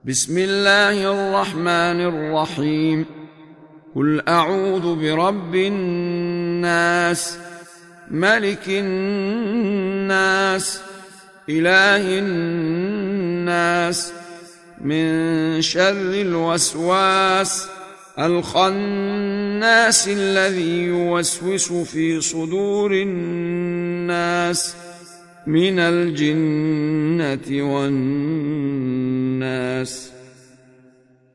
بسم الله الرحمن الرحيم. قل أعوذ برب الناس، ملك الناس، إله الناس، من شر الوسواس الخناس الذي يوسوس في صدور الناس من الجنة والناس.